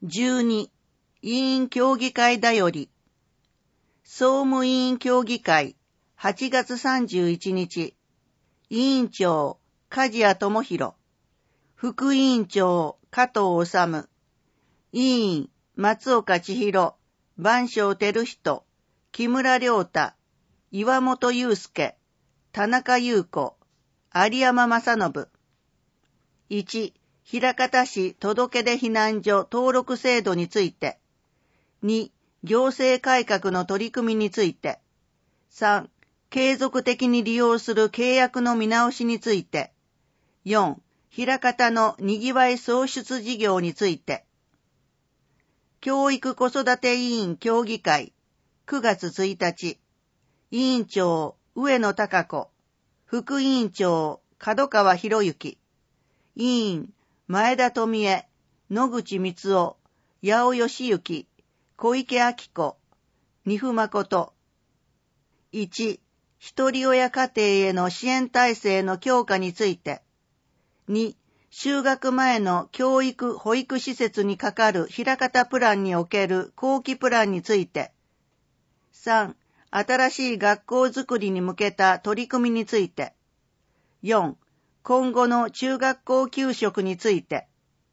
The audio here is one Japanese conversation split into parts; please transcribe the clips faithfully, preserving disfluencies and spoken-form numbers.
じゅうに、委員協議会だより。総務委員協議会、はちがつさんじゅういちにち。委員長、梶谷智弘。副委員長、加藤治。委員、松岡千尋、番匠照人、木村良太、岩本祐介、田中優子、有山正信。いち、枚方市届出避難所登録制度について。に、行政改革の取り組みについて。さん、継続的に利用する契約の見直しについて。よん、枚方のにぎわい創出事業について。教育子育て委員協議会、くがつついたち。委員長、上野貴子。副委員長、門川博之。委員、前田富恵、野口光夫、八尾義行、小池晃子、二府誠。いち、一人親家庭への支援体制の強化について。に、就学前の教育保育施設にかかる枚方プランにおける後期プランについて。さん、新しい学校づくりに向けた取り組みについて。よん、今後の中学校給食について。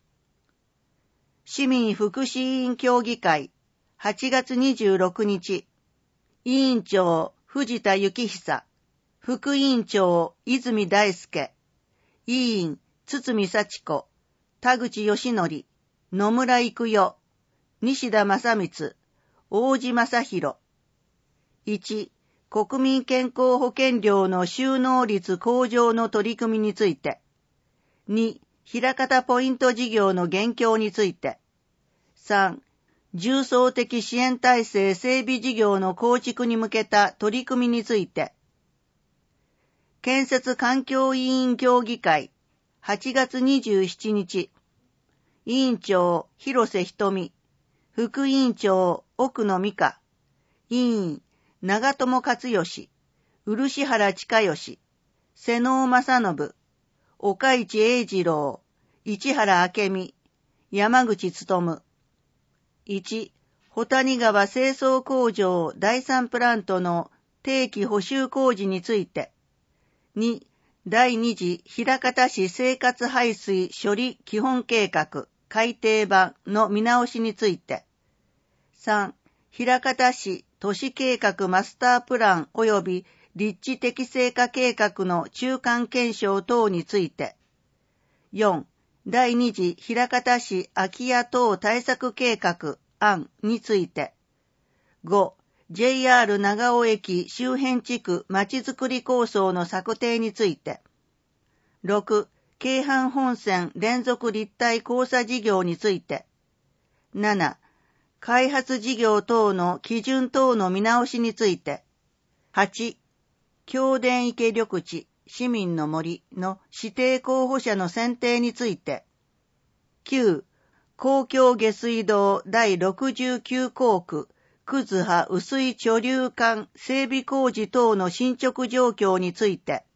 市民福祉委員協議会、はちがつにじゅうろくにち。委員長、藤田幸久。副委員長、泉大輔。委員、堤幸子。田口義則。野村育代。西田正光。大路正弘。いち、国民健康保険料の収納率向上の取り組みについて。に、枚方ポイント事業の現況について。さん、重層的支援体制整備事業の構築に向けた取り組みについて。建設環境委員協議会、はちがつにじゅうしちにち。委員長、広瀬瞳。副委員長、奥野美香。委員、長友克義。漆原親義。瀬能正信。岡市英二郎。市原明美。山口努。いち、保谷川清掃工場第三プラントの定期補修工事について。に、第二次枚方市生活排水処理基本計画改訂版の見直しについて。さん、枚方市都市計画マスタープラン及び立地適正化計画の中間検証等について。よん、第二次枚方市空き家等対策計画案について。ご、ジェイアール 長尾駅周辺地区まちづくり構想の策定について。ろく、京阪本線連続立体交差事業について。なな、開発事業等の基準等の見直しについて。はち、京田池緑地市民の森の指定候補者の選定について。きゅう、公共下水道第ろくじゅうきゅうこうく葛葉雨水貯留管整備工事等の進捗状況について。